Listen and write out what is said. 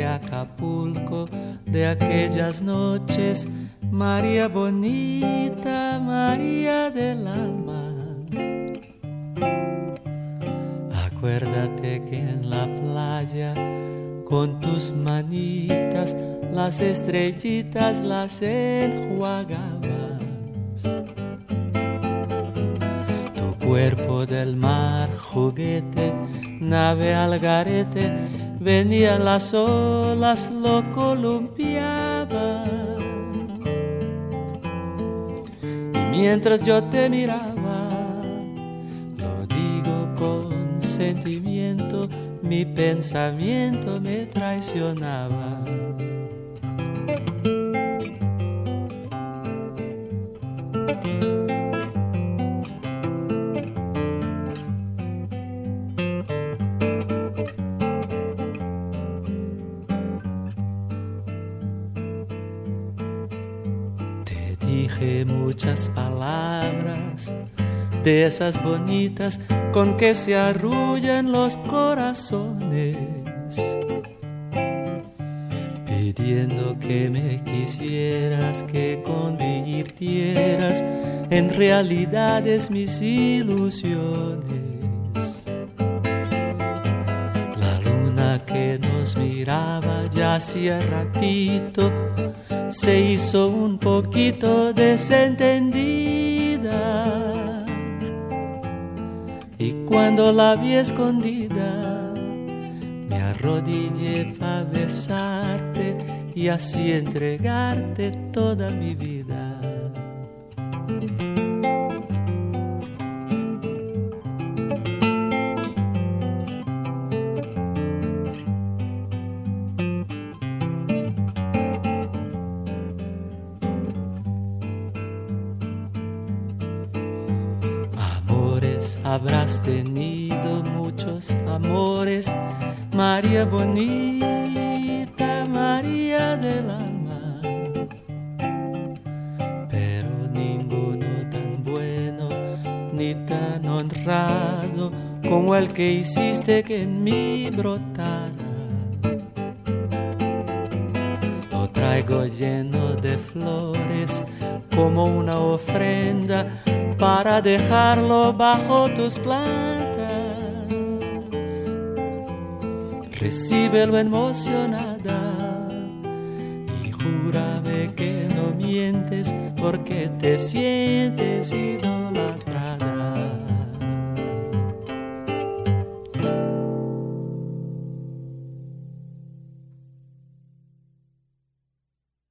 Acapulco, de aquellas noches, María bonita, María del alma. Acuérdate que en la playa, con tus manitas, las estrellitas las enjuagabas. Tu cuerpo del mar, juguete, nave al garete, venían las olas, lo columpiaba. Y mientras yo te miraba, lo digo con sentimiento, mi pensamiento me traicionaba. Dije muchas palabras de esas bonitas con que se arrullan los corazones, pidiendo que me quisieras, que convirtieras en realidades mis ilusiones. La luna que nos miraba ya hacía ratito se hizo un poquito desentendida, y cuando la vi escondida me arrodillé para besarte y así entregarte toda mi vida. Habrás tenido muchos amores, María bonita, María del alma, pero ninguno tan bueno ni tan honrado como el que hiciste que en mí brotara. Lo traigo lleno de flores como una ofrenda para dejarlo bajo tus plantas. Recíbelo emocionada y júrame que no mientes porque te sientes idolatrada.